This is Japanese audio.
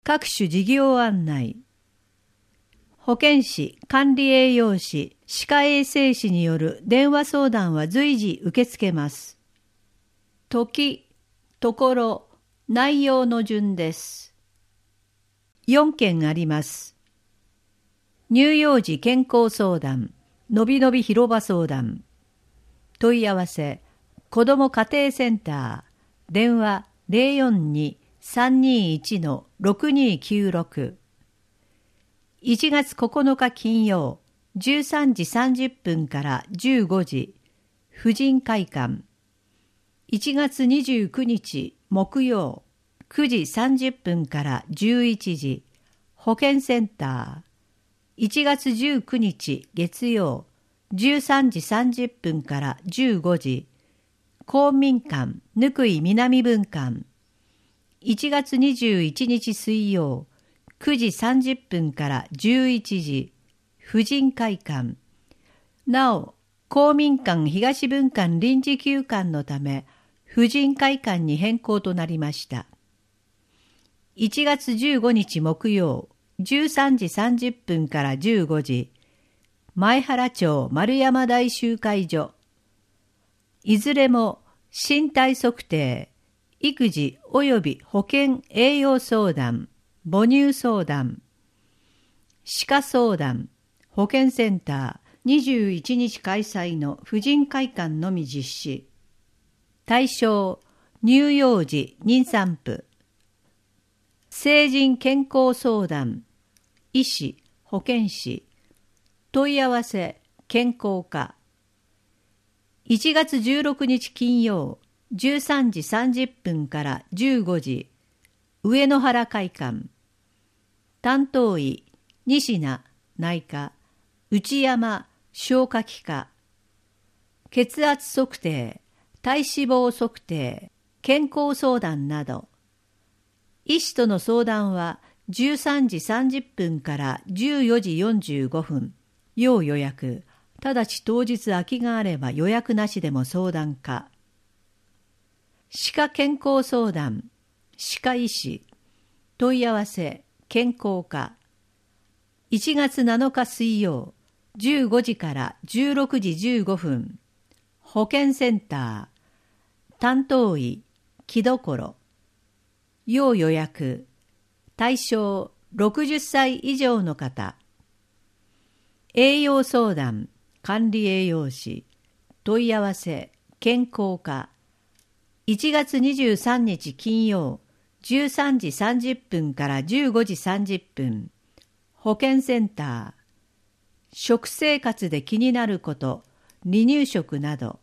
各種事業案内。保健師、管理栄養士、歯科衛生士による電話相談は随時受け付けます。時、ところ、内容の順です。4件あります。乳幼児健康相談、のびのび広場相談。問い合わせ、子ども家庭センター、電話042-321-6296。1月9日金曜、13時30分から15時、婦人会館。1月29日木曜、9時30分から11時、保健センター。1月19日月曜、13時30分から15時、公民館ぬい南分館。1月21日水曜、9時30分から11時、婦人会館。なお、公民館東分館臨時休館のため、婦人会館に変更となりました。1月15日木曜、13時30分から15時、前原町丸山台集会所。いずれも身体測定、育児及び保健栄養相談、母乳相談、歯科相談、保健センター21日開催の婦人会館のみ実施。対象、乳幼児妊産婦。成人健康相談、医師、保健師。問い合わせ、健康課。1月16日金曜、13時30分から15時、上野原会館。担当医、西名、内科、内山、消化器科。血圧測定、体脂肪測定、健康相談など。医師との相談は13時30分から14時45分、要予約。ただし当日空きがあれば予約なしでも相談可。歯科健康相談、歯科医師。問い合わせ、健康課。1月7日水曜、15時から16時15分。保健センター。担当医、木所。要予約。対象、60歳以上の方。栄養相談、管理栄養士。問い合わせ、健康課。1月23日金曜、13時30分から15時30分。保健センター。食生活で気になること、離乳食など。